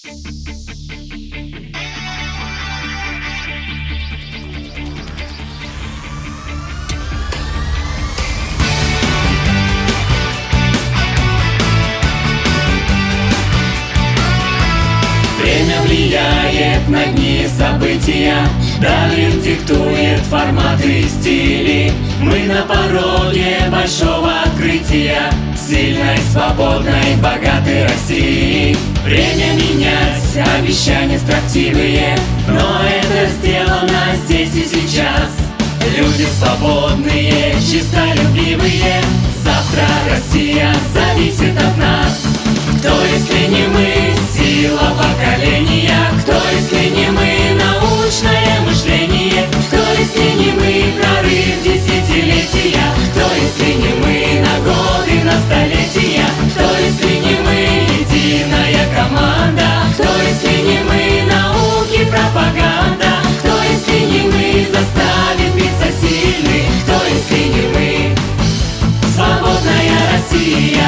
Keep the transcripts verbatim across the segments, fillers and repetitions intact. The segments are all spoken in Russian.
Время влияет на дни события, давит, диктует форматы и стили. Мы на пороге большого открытия сильной, свободной, богатой России. Время менять, обещания строптивые, но это сделано здесь и сейчас. Люди свободные, чистолюбивые, завтра Россия зависит от нас. Кто, если не мы, сила поколения? Кто, если не мы, научное мышление? Кто, если не мы, прорыв десятилетия? Кто, если не мы, на годы, на столетия? Кто, если не мы, единая команда? Кто, если не мы, науки, пропаганда? Кто, если не мы, заставит биться сильных? Кто, если не мы, свободная Россия?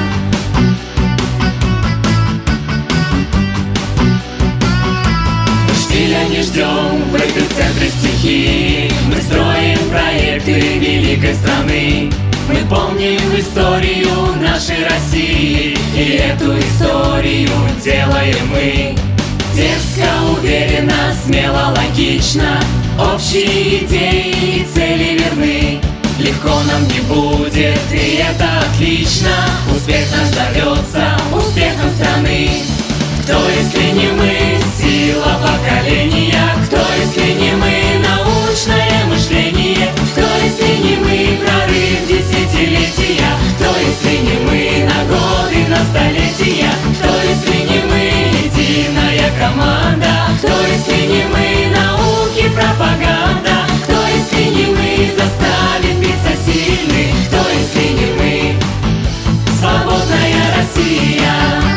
Не ждем в эпицентре стихии. Мы строим проекты великой страны. Мы помним историю нашей России, и эту историю делаем мы. Дерзко, уверенно, смело, логично, общие идеи и цели верны. Легко нам не будет, и это отлично. Успех наш зовется успехом страны. Кто, если не мы, сила поколения? Кто, если не мы, научное мышление? Кто, если не мы, прорыв десятилетия? Кто, если не мы, на годы, на столетия? Кто, если не мы, единая команда? Кто, если не мы, науки, пропаганда? Кто, если не мы, заставит биться сильных? Кто, если не мы, свободная Россия?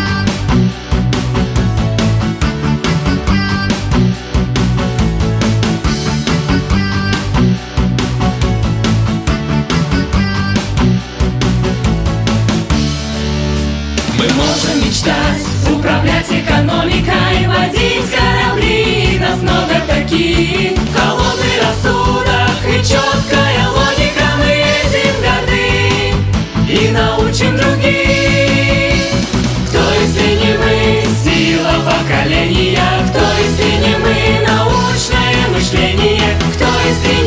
Мы можем мечтать, управлять экономикой, водить корабли, нас много таких. Холодный рассудок и четкая логика, мы этим горды и научим других. Кто, если не мы, сила поколения? Кто, если не мы, научное мышление? Кто, если не